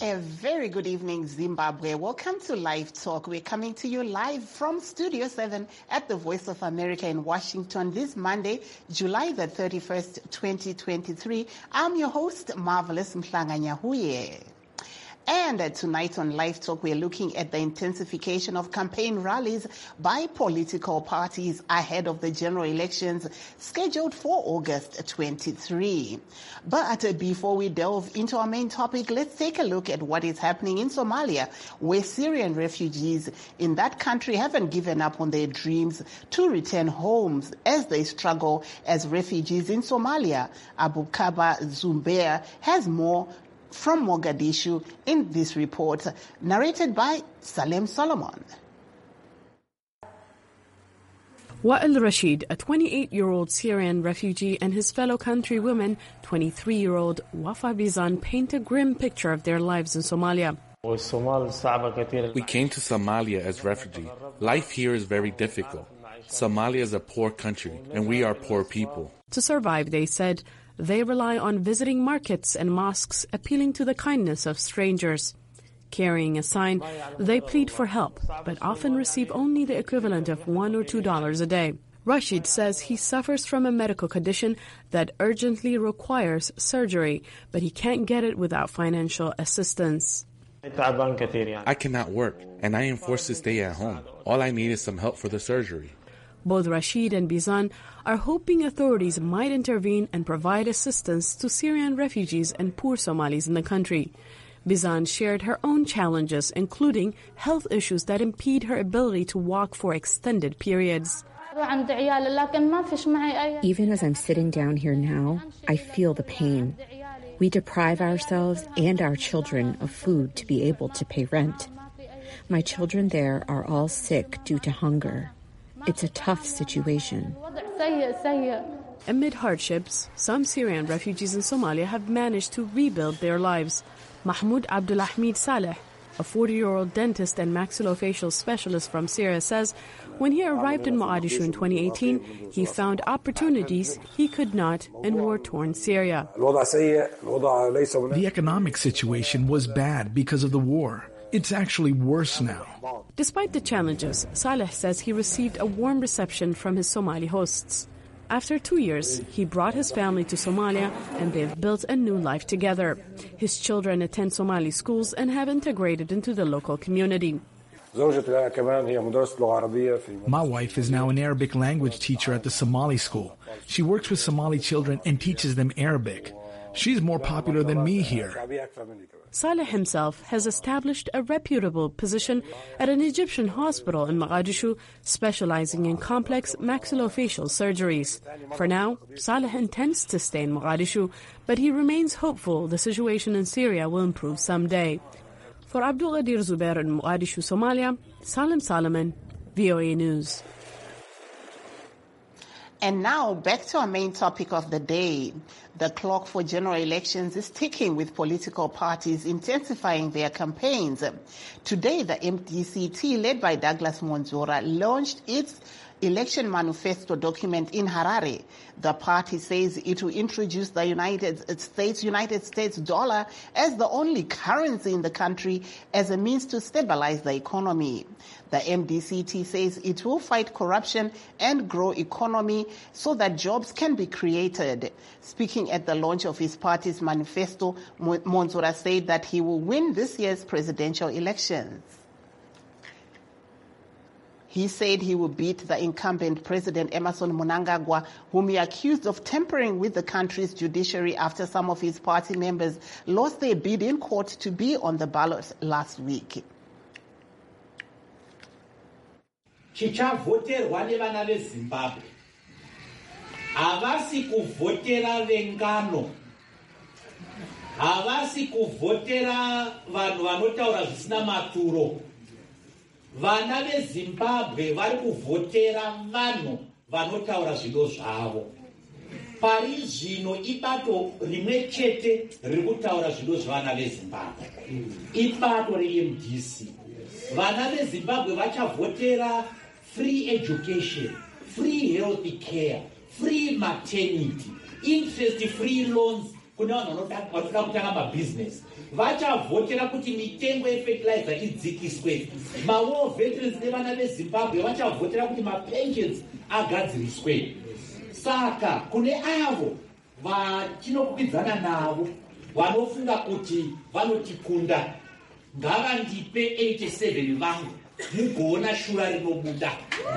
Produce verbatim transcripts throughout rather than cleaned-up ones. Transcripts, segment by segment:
A very good evening, Zimbabwe. Welcome to Live Talk. We're coming to you live from Studio seven at the Voice of America in Washington this Monday, July the thirty-first, twenty twenty-three. I'm your host, Marvelous Mhlanganyahuye. And uh, tonight on Live Talk, we're looking at the intensification of campaign rallies by political parties ahead of the general elections scheduled for August twenty-third. But uh, before we delve into our main topic, let's take a look at what is happening in Somalia, where Syrian refugees in that country haven't given up on their dreams to return homes as they struggle as refugees in Somalia. Abukaba Zumbeir has more from Mogadishu in this report, narrated by Salem Solomon. Wa'il Rashid, a twenty-eight-year-old Syrian refugee, and his fellow countrywoman, twenty-three-year-old Wafa Bizan, paint a grim picture of their lives in Somalia. We came to Somalia as refugees. Life here is very difficult. Somalia is a poor country, and we are poor people. To survive, they said, they rely on visiting markets and mosques, appealing to the kindness of strangers. Carrying a sign, they plead for help, but often receive only the equivalent of one or two dollars a day. Rashid says he suffers from a medical condition that urgently requires surgery, but he can't get it without financial assistance. I cannot work, and I am forced to stay at home. All I need is some help for the surgery. Both Rashid and Bizan are hoping authorities might intervene and provide assistance to Syrian refugees and poor Somalis in the country. Bizan shared her own challenges, including health issues that impede her ability to walk for extended periods. Even as I'm sitting down here now, I feel the pain. We deprive ourselves and our children of food to be able to pay rent. My children there are all sick due to hunger. It's a tough situation. Amid hardships, some Syrian refugees in Somalia have managed to rebuild their lives. Mahmoud Abdulahmid Saleh, a forty-year-old dentist and maxillofacial specialist from Syria, says when he arrived in Mogadishu in twenty eighteen, he found opportunities he could not in war-torn Syria. The economic situation was bad because of the war. It's actually worse now. Despite the challenges, Saleh says he received a warm reception from his Somali hosts. After two years, he brought his family to Somalia and they've built a new life together. His children attend Somali schools and have integrated into the local community. My wife is now an Arabic language teacher at the Somali school. She works with Somali children and teaches them Arabic. She's more popular than me here. Saleh himself has established a reputable position at an Egyptian hospital in Mogadishu, specializing in complex maxillofacial surgeries. For now, Saleh intends to stay in Mogadishu, but he remains hopeful the situation in Syria will improve someday. For Abdul Ghadir Zubair in Mogadishu, Somalia, Salem Solomon, V O A News. And now back to our main topic of the day. The clock for general elections is ticking, with political parties intensifying their campaigns. Today, the M D C T, led by Douglas Monzora, launched its election manifesto document in Harare. The party says it will introduce the United States United States dollar as the only currency in the country as a means to stabilize the economy. The M D C T says it will fight corruption and grow economy so that jobs can be created. Speaking at the launch of his party's manifesto, Monzora said that he will win this year's presidential elections. He said he will beat the incumbent President Emmerson Mnangagwa, whom he accused of tampering with the country's judiciary after some of his party members lost their bid in court to be on the ballot last week. Chichavoterwa nevana veZimbabwe havasi kuvhotera vengano, havasi kuvhotera vanhu vanotaura zvisina maturo. Vana veZimbabwe vari kuvhotera vanhu vanotaura zvido zvavo. Pari zvino ibato rimwe chete riri kutaura zvido zvavana veZimbabwe, ibato re-M D C. Vana veZimbabwe vachavhotera free education, free health care, free maternity, interest-free loans kune vanhu vanoda kutanga mabhizinesi vachavhotera kuti mitengo yefertilizer idzikiswe. Mawar veterans nevana vezimbabwe vachavhotera kuti mapensions agadziriswe. Saka kune avo vatinokwikwidzana navo vanofunga kuti vanotikunda ngavandipe eighty-seven vangu mugoona shura rinobuda.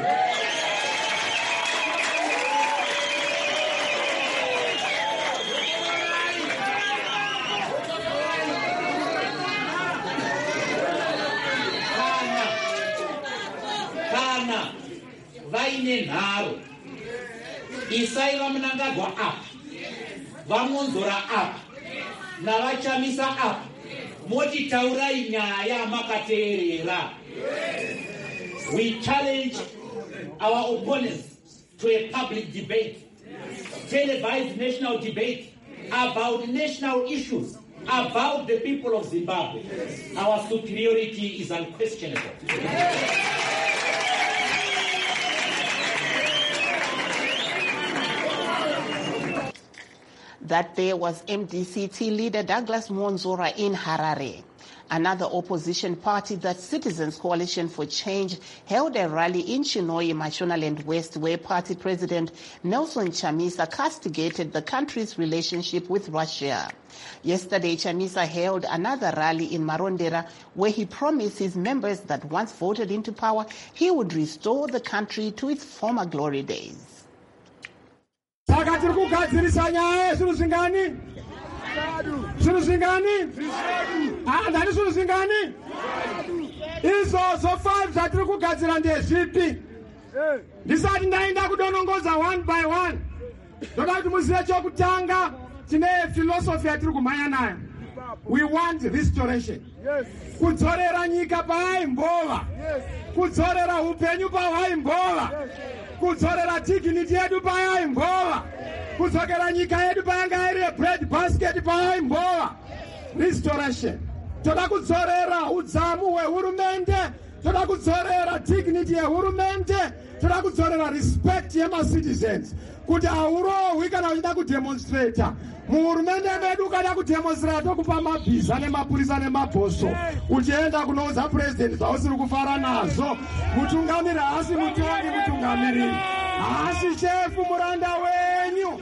Kana vaine nharo isai vamunangagwa apa vamonzora apa navachamisa apa motitaurai nyaya makateerera. We challenge our opponents to a public debate, televised national debate about national issues, about the people of Zimbabwe. Our superiority is unquestionable. That there was M D C T leader Douglas Monzora in Harare. Another opposition party, the Citizens Coalition for Change, held a rally in Chinoyi, Mashonaland West, where party president Nelson Chamisa castigated the country's relationship with Russia. Yesterday, Chamisa held another rally in Marondera, where he promised his members that once voted into power, he would restore the country to its former glory days. Surusingani? Ah, that is Surusingani? Is also five that you could get on the city. Deciding nine that don't go one by one. Don't have to Musia Chokutanga, Tine philosophy at Rukumayana. We want restoration. Yes. Kutorera Nika by Mbola. Kutorera Upenu by Mbola. Kutorera dignity by Mbola. Kutorera Nika Edubanga bread basket by Mbola. Restoration. Toda kutorera Utsamu Urumente. Toda kutorera dignity Urumente. Toda kutorera respect Yama citizens. Kuta Uro, we can have demonstrate. Muhurumende medu kada kudemonstrate kupa mabhiza nemapurisa nemaposo uchienda kunoudza president zvausiri kufara nazvo. Mutungamiri haasi mutongi, mutungamiri haasi chefu, muranda wenyu.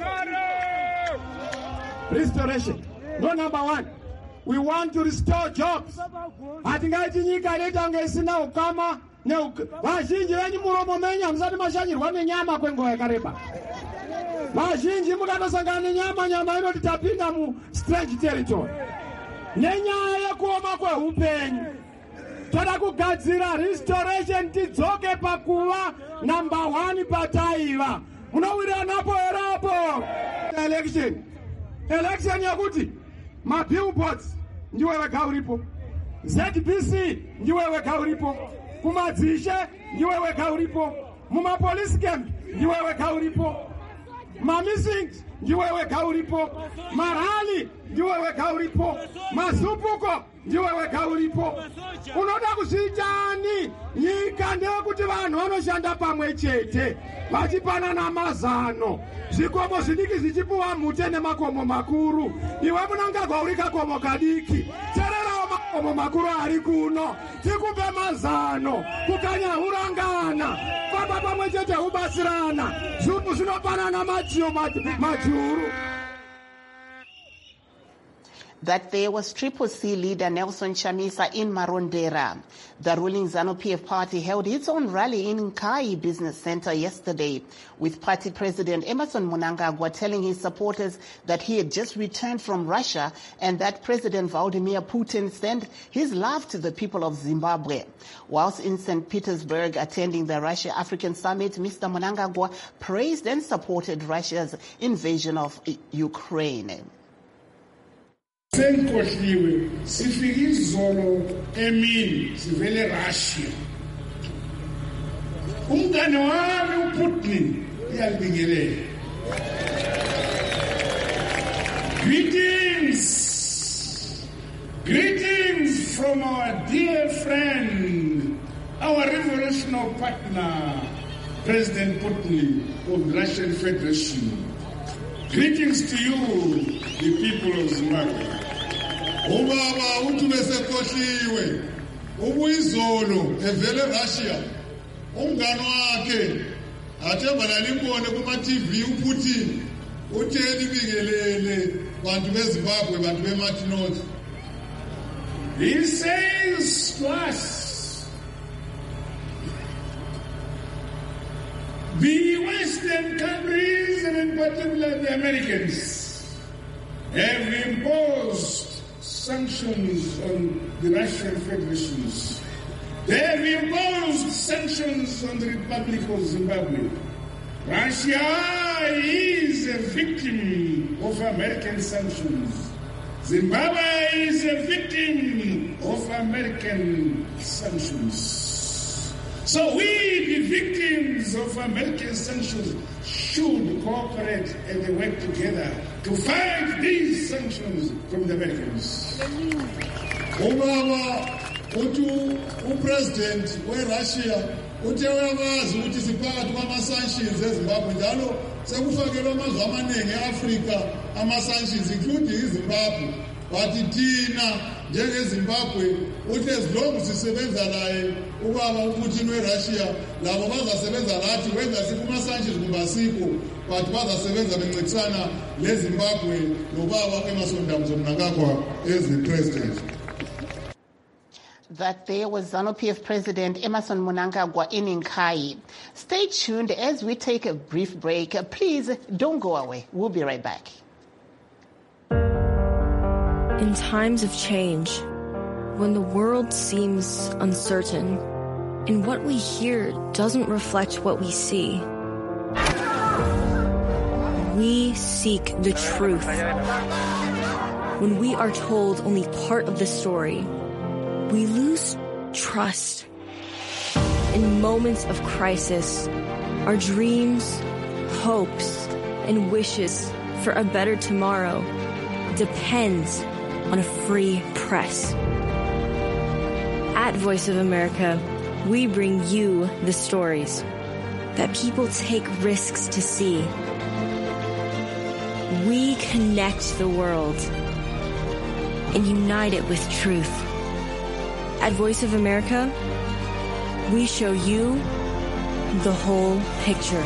Restoration. No, number one, we want to restore jobs. Hatingaiti nyika inoita isina ukama. Vazhinji venyu muromo menyu hamusati mashanyirwa nenyama kwenguva yakareba. Vazhinji mukatosangana nenyama, nyama inoti tapinda mu strange territory. Nenyaya yekuoma kweupenyu, toda kugadzira restoration, tidzoke pakuva number one pataiva. Munowira napo erapo. Election. Election yakuti mabillboards ndiwe wega uripo. Z B C ndiwe wega uripo. Kumadzishe ndiwe wega uripo. Muma police camp ndiwe wega uripo. Mamising ndiwe wega uripo. Marali ndiwe wega uripo. Mazupuko ndiwe wega uripo. Unoda kuzichani nyika ndeyekuti vanhu vanoshanda pamwe chete vachipanana mazano. Zvikomo zvidiki zvichipuwa mhute nemakomo makuru. Iwe munangagwa uri kakomo kadiki. Tererawo makomo makuru ari kuno. Tikupe mazano. Kukanya urangana. Famba pamwe chete ubatsirana. Zvinhu zvinopanana machiyo majuru. That there was Triple C leader Nelson Chamisa in Marondera. The ruling ZANU-P F party held its own rally in Nkai Business Center yesterday, with party president Emmerson Mnangagwa telling his supporters that he had just returned from Russia and that President Vladimir Putin sent his love to the people of Zimbabwe. Whilst in Saint Petersburg attending the Russia-African summit, Mister Mnangagwa praised and supported Russia's invasion of Ukraine. Senkosliwe sifike izolo emini sivele Russia. Umngane wami uPutin uyalibingelela. Greetings. Greetings from our dear friend, our revolutionary partner, President Putin of the Russian Federation. Greetings to you. the people of Zimbabwe. Ubaba uthi besekhohliwe ubuyizolo evele Russia umngane wakhe athemba nalimbone kuma T V uPutin utheni bikelele bantu beZimbabwe bantu beMartin North. He says to us, the Western countries, and in particular the Americans, have imposed sanctions on the Russian Federation. They have imposed sanctions on the Republic of Zimbabwe. Russia is a victim of American sanctions. Zimbabwe is a victim of American sanctions. So we, the victims of American sanctions, should cooperate and work together to fight these sanctions from the Americans. Obama, utu upresident weRussia uthi uyakwazi ukuthi siphakathi kwama-sanctions eZimbabwe njalo sekufakelwa amazwe amaningi e-Afrika ama-sanctions including iZimbabwe. But thina njengeZimbabwe uthi as long sisebenza naye ubaba uPutin weRussia labo bazasebenza lathi wenza sikuma-sanctions kumbe asikho but bazasebenza bencintisana leZimbabwe nobaba Emmerson Mnangagwa as the president. That there was ZANU-P F President Emmerson Mnangagwa in Inkai. Stay tuned as we take a brief break. Please don't go away. We'll be right back. In times of change, when the world seems uncertain and what we hear doesn't reflect what we see, we seek the truth. When we are told only part of the story, we lose trust. In moments of crisis, our dreams, hopes, and wishes for a better tomorrow depends on a free press. At Voice of America, we bring you the stories that people take risks to see. We connect the world and unite it with truth. At Voice of America, we show you the whole picture.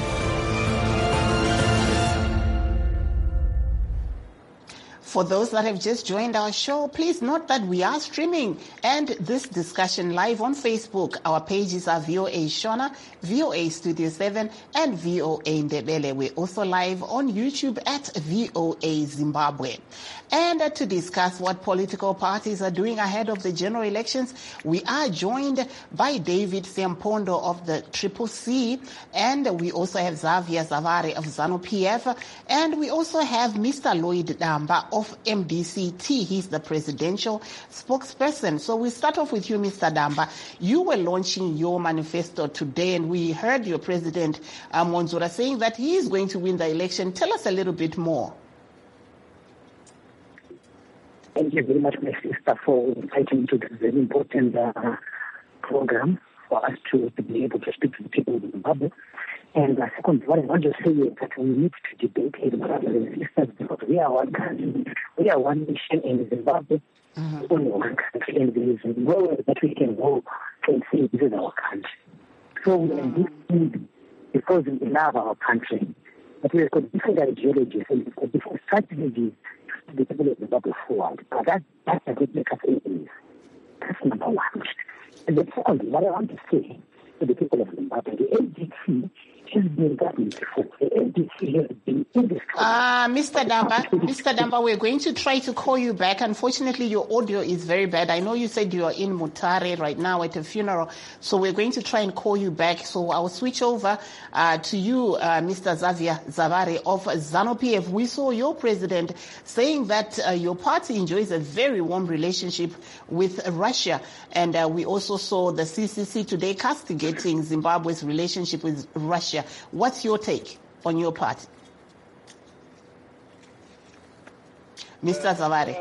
For those that have just joined our show, please note that we are streaming and this discussion live on Facebook. Our pages are V O A Shona, V O A Studio seven, and V O A Ndebele. We're also live on YouTube at V O A Zimbabwe. And uh, to discuss what political parties are doing ahead of the general elections, we are joined by David Siampondo of the Triple C, and we also have Xavier Zavare of ZANU-P F, and we also have Mister Lloyd Damba of M D C T. He's the presidential spokesperson. So we start off with you, Mister Damba. You were launching your manifesto today, and we heard your president, uh, Monzura, saying that he is going to win the election. Tell us a little bit more. Thank you very much, my sister, for inviting me to this very important uh, program for us to, to be able to speak to the people of Zimbabwe. And uh, second, what I want to say is that we need to debate with brothers and sisters because we are one country. We are one nation in Zimbabwe, mm-hmm. only one country, and there is nowhere that we can go and say this is our country. So we are different because we love our country. But we've got different ideologies and we've got different strategies to the people of Zimbabwe forward. But that, that doesn't make us enemies. That's number one. And the second, what I want to say to the people of Zimbabwe, the A D C has been government before. The A D C has been in this country. Uh, Mister Damba, Mister Damba, we're going to try to call you back. Unfortunately, your audio is very bad. I know you said you are in Mutare right now at a funeral, so we're going to try and call you back. So I'll switch over uh, to you, uh, Mister Xavier Zavare of ZANU-P F. We saw your president saying that uh, your party enjoys a very warm relationship with Russia, and uh, we also saw the C C C today castigating Zimbabwe's relationship with Russia. What's your take on your party? Mister Uh, Zavare.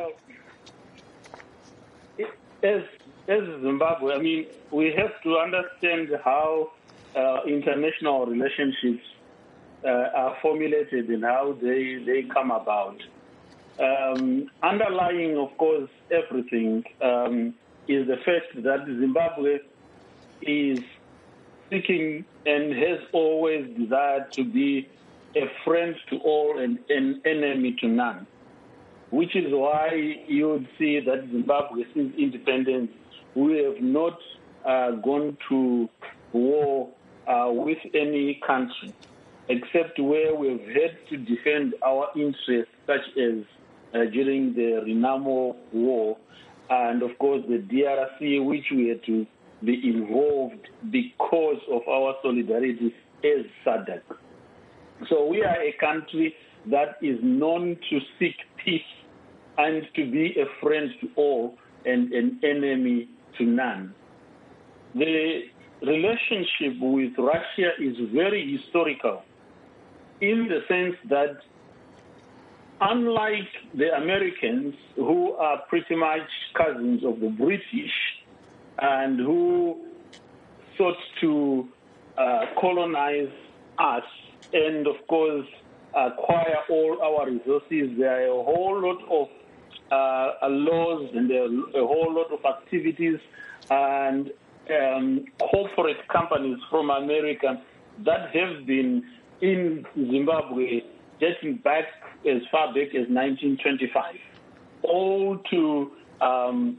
Uh, as, as Zimbabwe, I mean, we have to understand how uh, international relationships uh, are formulated and how they, they come about. um, underlying, of course, everything um, is the fact that Zimbabwe is seeking and has always desired to be a friend to all and an enemy to none, which is why you would see that Zimbabwe, since independence, we have not uh, gone to war uh, with any country, except where we've had to defend our interests, such as uh, during the Renamo War, and of course the D R C, which we had to be involved because of our solidarity as SADC. So we are a country that is known to seek peace and to be a friend to all and an enemy to none. The relationship with Russia is very historical in the sense that, unlike the Americans, who are pretty much cousins of the British and who sought to uh, colonize us and, of course, acquire all our resources, there are a whole lot of uh, laws and there are a whole lot of activities and um, corporate companies from America that have been in Zimbabwe dating back as far back as nineteen twenty-five, all to um,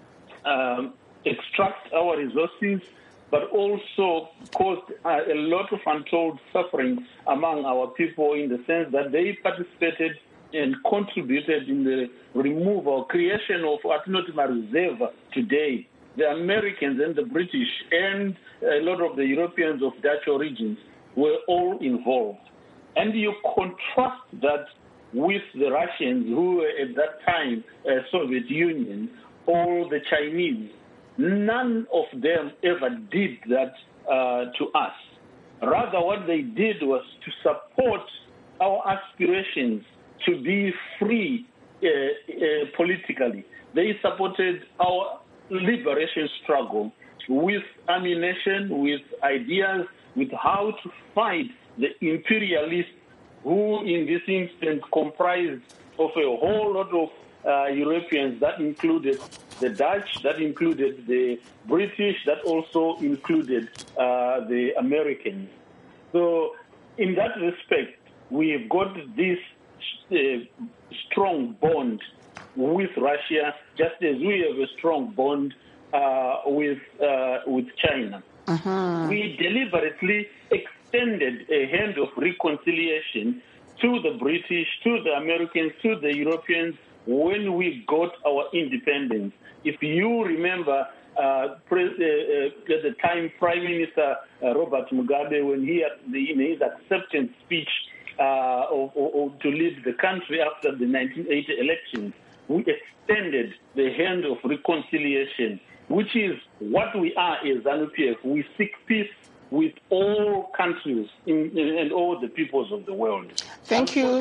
um, extract our resources, but also caused uh, a lot of untold suffering among our people in the sense that they participated and contributed in the removal, creation of Atinotima Reserve today. The Americans and the British and a lot of the Europeans of Dutch origins were all involved. And you contrast that with the Russians, who were at that time uh, Soviet Union, or the Chinese. None of them ever did that uh, to us. Rather, what they did was to support our aspirations to be free uh, uh, politically. They supported our liberation struggle with ammunition, with ideas, with how to fight the imperialists who, in this instance, comprised of a whole lot of uh, Europeans that included the Dutch, that included the British, that also included uh, the Americans. So in that respect, we've got this uh, strong bond with Russia, just as we have a strong bond uh, with uh, with China. Uh-huh. We deliberately extended a hand of reconciliation to the British, to the Americans, to the Europeans when we got our independence. If you remember, uh, pre- uh, uh, at the time, Prime Minister uh, Robert Mugabe, when he had the, in his acceptance speech uh, of, of, of, to lead the country after the nineteen eighty elections, we extended the hand of reconciliation, which is what we are as ZANU-P F. We seek peace with all countries in, in, and all the peoples of the world. Thank you.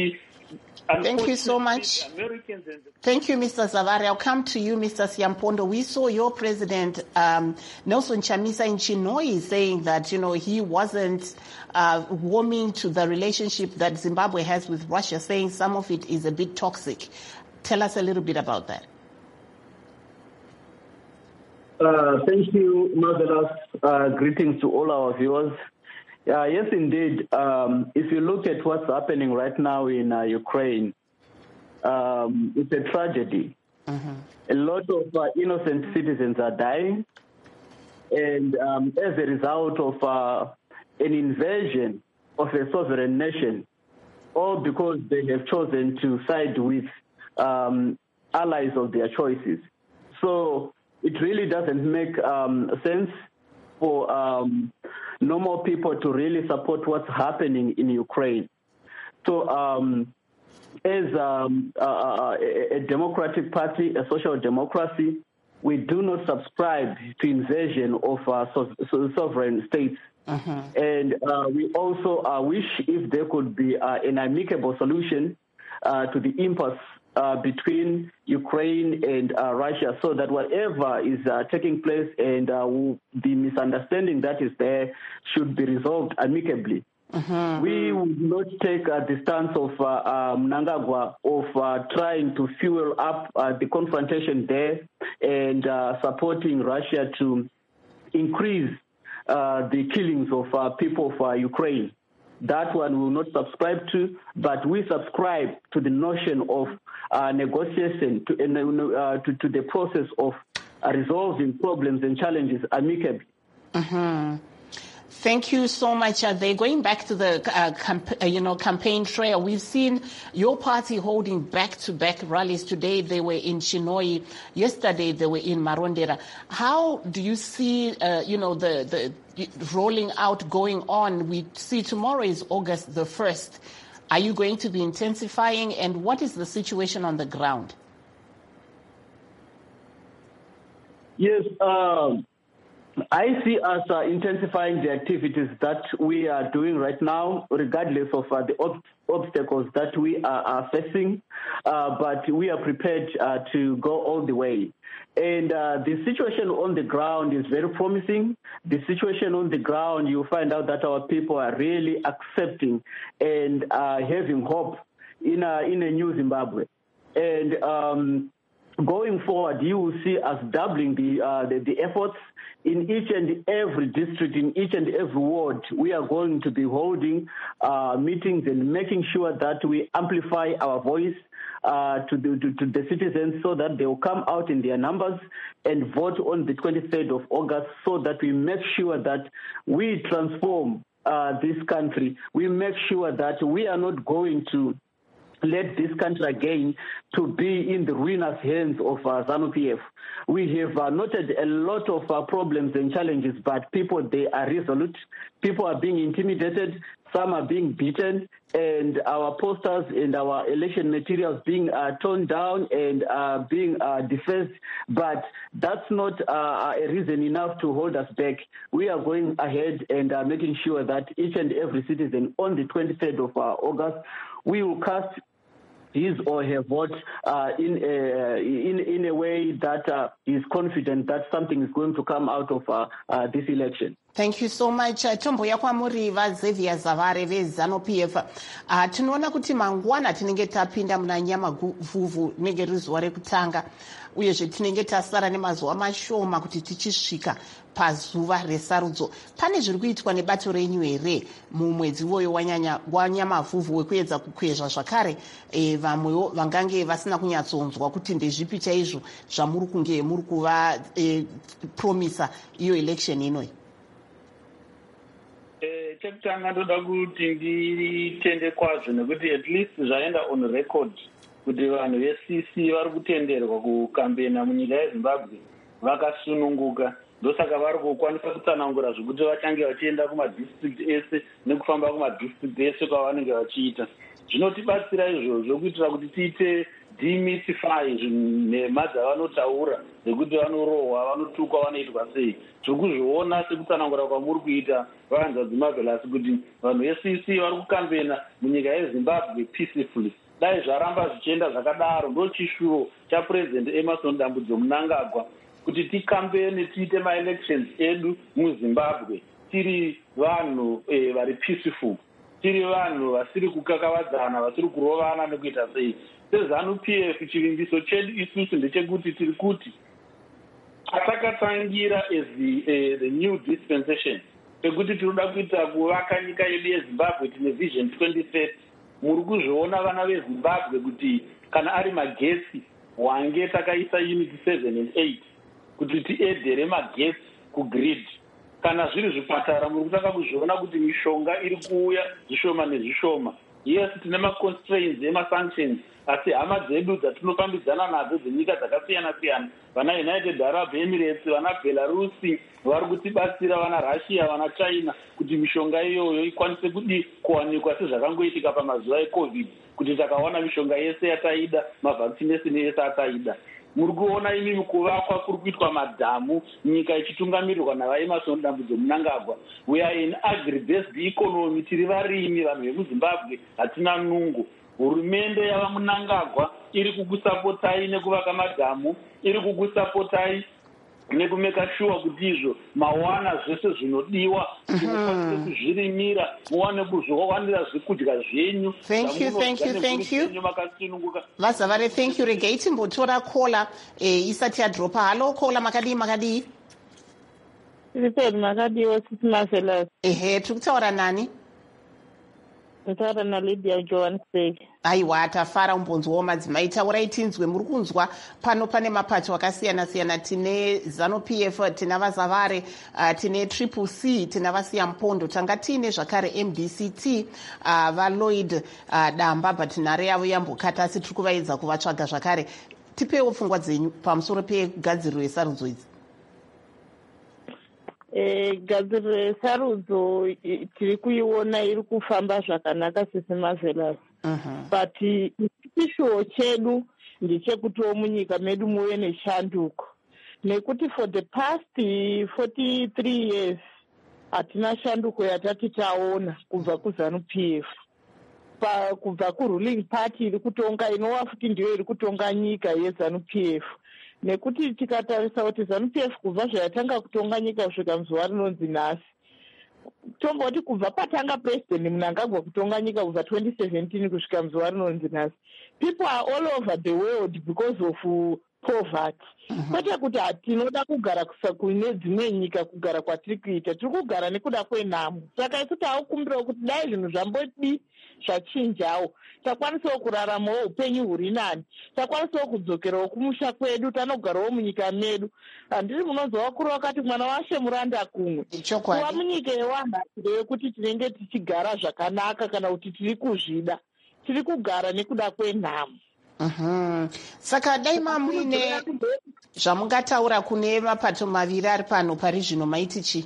Thank you so much. Thank you, Mister Zavari. I'll come to you, Mister Siampondo. We saw your president, um, Nelson Chamisa in Chinoi, saying that, you know, he wasn't uh, warming to the relationship that Zimbabwe has with Russia, saying some of it is a bit toxic. Tell us a little bit about that. Uh, thank you, Marvelous. Uh, greetings to all our viewers. Uh, yes, indeed. Um, if you look at what's happening right now in uh, Ukraine, um, it's a tragedy. Uh-huh. A lot of uh, innocent citizens are dying, and um, as a result of uh, an invasion of a sovereign nation, all because they have chosen to side with um, allies of their choices. So it really doesn't make um, sense for um, normal people to really support what's happening in Ukraine. So um, as um, uh, a, a democratic party, a social democracy, we do not subscribe to invasion of uh, so, so sovereign states. Uh-huh. And uh, we also uh, wish if there could be uh, an amicable solution uh, to the impasse Uh, between Ukraine and uh, Russia, so that whatever is uh, taking place and uh, the misunderstanding that is there should be resolved amicably. Mm-hmm. We would not take uh, the stance of uh, uh, Mnangagwa of uh, trying to fuel up uh, the confrontation there and uh, supporting Russia to increase uh, the killings of uh, people of uh, Ukraine. That one we will not subscribe to, but we subscribe to the notion of uh, negotiation, to, uh, to, to the process of uh, resolving problems and challenges amicably. Mm-hmm. Thank you so much. Uh, they're going back to the uh, camp- uh, you know campaign trail. We've seen your party holding back-to-back rallies. Today they were in Chinhoyi. Yesterday they were in Marondera. How do you see uh, you know the the rolling out going on? We see tomorrow is August the first. Are you going to be intensifying? And what is the situation on the ground? Yes. Um I see us uh, intensifying the activities that we are doing right now, regardless of uh, the ob- obstacles that we are, are facing, uh, but we are prepared uh, to go all the way. And uh, the situation on the ground is very promising. The situation on the ground, you find out that our people are really accepting and uh, having hope in a, in a new Zimbabwe. And um, going forward, you will see us doubling the, uh, the, the efforts in each and every district, in each and every ward. We are going to be holding uh, meetings and making sure that we amplify our voice uh, to, the, to, to the citizens so that they will come out in their numbers and vote on the twenty-third of August so that we make sure that we transform uh, this country. We make sure that we are not going to let this country again to be in the ruinous hands of uh, ZANU-P F. We have uh, noted a lot of uh, problems and challenges, but people, they are resolute. People are being intimidated. Some are being beaten, and our posters and our election materials being uh, torn down and uh, being uh, defaced. But that's not uh, a reason enough to hold us back. We are going ahead and uh, making sure that each and every citizen on the twenty-third of uh, August, we will cast his or her vote uh, in, a, in, in a way that uh, is confident that something is going to come out of uh, uh, this election. Thank you so much. Tomboya kwamuri vaXavier Zavare veZANU-P F. Uh, tinoona kuti mangwana tinenge tapinda muna Nyamavhuvhu rinenge riri zuva rekutanga uyezve tinenge tasara nemazuva mashoma kuti tichisvika pazuva resarudzo. Pane zviri kuitwa nebato renyu here mumwedzi uwoyo waNyamavhuvhu wekuedza kukwezva zvakare e, vamwewo vangange vasina kunyatsonzwa kuti ndezvipi chaizvo zvamuri kunge muri kuva e, promisa iyo election inoi? Chekutanga ndoda kuti nditende kwazvo nekuti at least zvaenda on record kuti vanhu ve-C C vari kutenderwa kukambena munyika yeZimbabwe vakasununguka. Ndosaka vari kukwanisa kutsanangura zvokuti vachange vachienda kumadistrict ese nekufamba kumadistrict ese kwavanenge vachiita. Zvinotibatsira izvozvo kuitira kuti tiite demystify nhema dzavanotaura dzekuti vanorohwa, vanotukwa, vanoitwa sei. Tiri kuzviona sekutsanangura kwamuri kuita vanza dziMarvelous kuti vanhu ve-C C vari kukambena munyika yeZimbabwe peacefully. Dai zvaramba zvichienda zvakadaro ndochishuro chaPresident Emmerson Dambudzo Mnangagwa kuti tikambene tiite maelections edu muZimbabwe tiri vanhu eh, vari peaceful, tiri vanhu vasiri kukakavadzana, vasiri kurovana nekuita sei. SeZANU-P F chivimbiso chedu isusu ndechekuti tiri kuti atakatangira as the, uh, the new dispensation pekuti tinoda kuita kuvaka nyika yedu yeZimbabwe tine vision twenty thirty. Muri kuzviona vana veZimbabwe kuti kana ari magetsi wange takaisa unit seven and eight kuti tiedhere magetsi kugrid. Kana zviri zvipatara muri kutanga kuzviona kuti mishonga iri kuuya zvishoma nezvishoma. Yes, tine ma-constraints ema-sanctions, asi hama dzedu dzatinofambidzana nadzo dzenyika dzakasiyana-siyana, vana United Arab Emirates, vana Belarusi, vari kutibatsira, vana Russia, vana China, kuti mishonga iyoyo ikwanise kudi kuwanikwa sezvakangoitika pamazuva eCovid, kuti takawana mishonga yese yataida, mavaccination yese ataida. Muri kuona imi kuvakwa kuri kuitwa madhamu, nyika ichitungamirirwa navaEmmerson Dambudzo Mnangagwa. We are in agri-based economy, tiri varimi, vanhu vemuZimbabwe hatina nungo. Hurumende yava Mnangagwa iri kukusapotai nekuvaka madhamu, iri kukusapotai nekumeka sure kuti izvo mawana zvese zvinodiwa kuti mukwanise kuzvirimira muwane kuzokwanira zvekudya zvenyu. Thank you, thank you, thank you. Vazavare, thank you. Regai timbotora kola isati yadropa. Halo kola, makadii makadii? Tiri makadiwo sisi Marvelous. Ehe, tiri kutaura nani? Kutaura naLydia Johannesburg. Aiwa, tafara umbonzwawo madzimai. Taurai tinzwe, muri kunzwa pano pane mapato akasiyana siyana. Tine ZANU-P F, tina Vazavare, uh, tine Triple C, tina Vasiampondo, tanga tine zvakare M D C T, uh, vaLloyd uh, Damba, but nhare yavo yambokata, asi tiri kuvaedza kuvatsvaga zvakare. Tipewo pfungwa dzenyu pamusoro pegadziriro yesarudzo idzi. E, gadziriro yesarudzo tiri kuiona iri kufamba zvakanaka sisi Marvelous. Uh-huh. But chishuwo chedu ndechekutiwo munyika medu muve neshanduko, nekuti for the past forty-three years hatina shanduko yatati taona kubva kuZANU-P F. Pa, kubva kuruling party iri kutonga, inova futi ndiyo iri kutonga nyika yeZANU-P F. Nekuti tikatarisa kuti ZANU-P F kubva zvayatanga kutonga nyika kusvika muzuva rinonzi nhasi, tomboti kubva patanga president Mnangagwa kutonga nyika kubva twenty seventeen kusvika muzuva rinonzi nhasi, people are all over the world because of poverty. Kwete kuti tinoda kugara kune dzimwe nyika kugara kwatiri kuita, tiri kugara nekuda kwenhamo. Saka isu taakukumbirawo kuti dai zvinhu zvambodi zvachinjawo, takwanisawo kuraramawo upenyu huri nani, takwanisawo kudzokerawo kumusha kwedu, tanogarawo munyika medu. Handiri munonzwa vakuru vakati mwana washe muranda kumwe. Kuva munyika yevanhu hatirewe kuti tinenge tichigara zvakanaka kana kuti tiri kuzvida, tiri kugara nekuda kwenhamo. Uh-huh. Saka dai mamuine zvamungataura kune mapato maviri ari pano pari zvino maiti chi?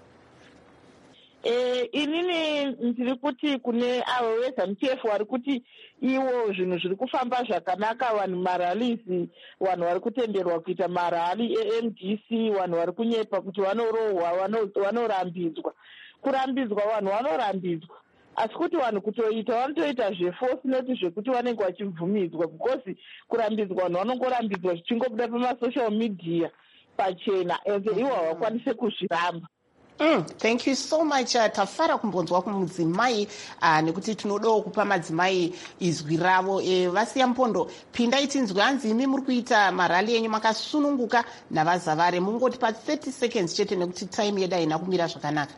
Eh, inini ndiri kuti kune avo veZANU-P F vari kuti iwo zvinhu zviri kufamba zvakanaka, vanhu maralisi, vanhu vari kutenderwa kuita marali e-M D C, vanhu vari kunyepa kuti vanorohwa, vanorambidzwa. Kurambidzwa vanhu vanorambidzwa. Asi kuti vanhu kutoita vanotoita zveforce noti zvekuti vanenge vachibvumidzwa, because kurambidzwa vanhu vanongorambidzwa zvichingobuda pamasocial media pachena, ende ivo havakwanise kuzviramba. Mm, thank you so much. Uh, tafara kumbonzwa kumudzimai uh, nekuti tinodawo kupa madzimai izwi ravo. E, Vasiampondo, pindai tinzwe, hanzi imi muri kuita marali enyu makasununguka naVazavare. Mungoti pa thirty seconds chete nekuti time yedu haina kumira zvakanaka.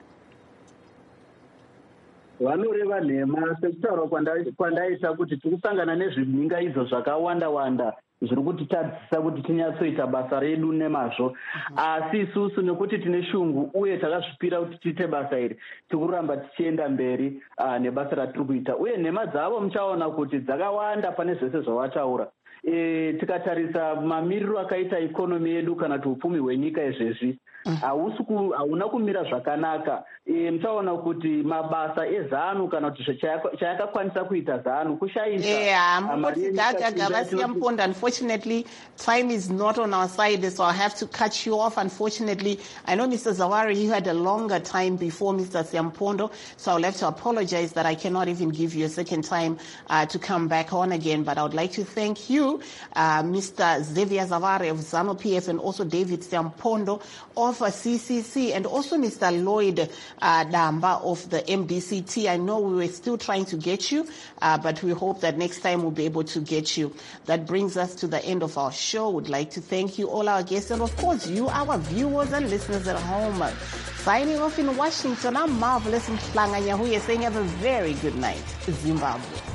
Vanoreva nhema sekutaura kwandaita kuti tiri kusangana nezvimhinga izvo zvakawanda wanda zviri kutitadzisa kuti tinyatsoita basa redu nemazvo. Asi isusu nekuti tine shungu uye takazvipira kuti tiite basa iri, tiri kuramba tichienda mberi uh, nebasa ratiri kuita. Uye nhema dzavo muchaona kuti dzakawanda pane zvese zvawataura. E, tikatarisa mamiriro akaita ikonomi yedu kana kuti upfumi hwenyika izvezvi hauna kumira zvakanaka. E, muchaona kuti mabasa eZANU kana kuti chayakakwanisa kuita ZANU kushaisa. Yeah, Vasiampondo, unfortunately time is not on our side, so I have to cut you off. Unfortunately, I know Mister Zawari, you had a longer time before Mister Siampondo, so I'll have to apologize that I cannot even give you a second time uh, to come back on again. But I would like to thank you, uh, Mister Xavier Zavare of ZANU-P F, and also David Siampondo of uh, C C C, and also Mister Lloyd uh, Damba of the M D C T. I know we were still trying to get you, uh, but we hope that next time we'll be able to get you. That brings us to the end of our show. We'd like to thank you, all our guests, and of course you, our viewers and listeners at home. Signing off in Washington, I'm Marvelous Mhlanga Nyahuye saying have a very good night, Zimbabwe.